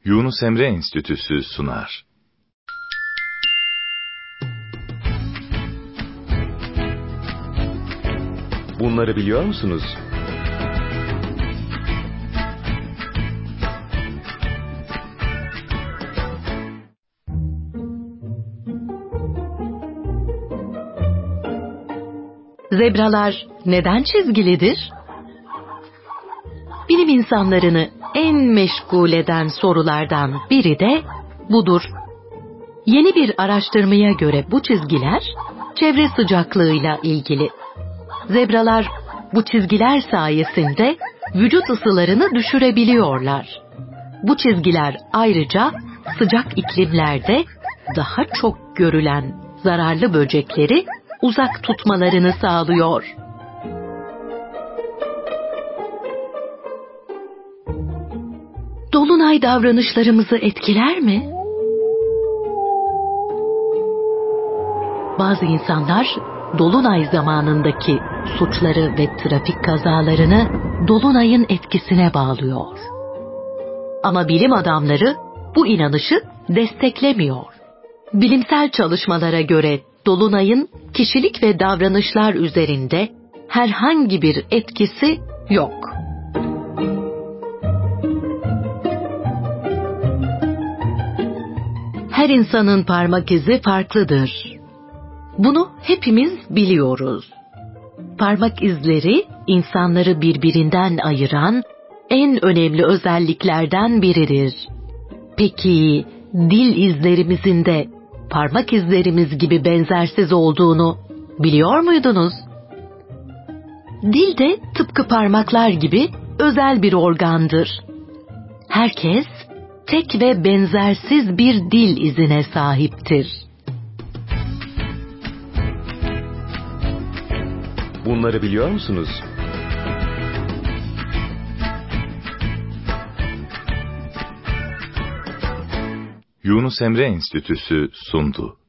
Yunus Emre Enstitüsü sunar. Bunları biliyor musunuz? Zebralar neden çizgilidir? Bilim insanlarını en meşgul eden sorulardan biri de budur. Yeni bir araştırmaya göre bu çizgiler çevre sıcaklığıyla ilgili. Zebralar bu çizgiler sayesinde vücut ısılarını düşürebiliyorlar. Bu çizgiler ayrıca sıcak iklimlerde daha çok görülen zararlı böcekleri uzak tutmalarını sağlıyor. Dolunay davranışlarımızı etkiler mi? Bazı insanlar dolunay zamanındaki suçları ve trafik kazalarını dolunayın etkisine bağlıyor. Ama bilim adamları bu inanışı desteklemiyor. Bilimsel çalışmalara göre dolunayın kişilik ve davranışlar üzerinde herhangi bir etkisi yok. Her insanın parmak izi farklıdır. Bunu hepimiz biliyoruz. Parmak izleri insanları birbirinden ayıran en önemli özelliklerden biridir. Peki dil izlerimizin de parmak izlerimiz gibi benzersiz olduğunu biliyor muydunuz? Dil de tıpkı parmaklar gibi özel bir organdır. Herkes tek ve benzersiz bir dil izine sahiptir. Bunları biliyor musunuz? Yunus Emre Enstitüsü sundu.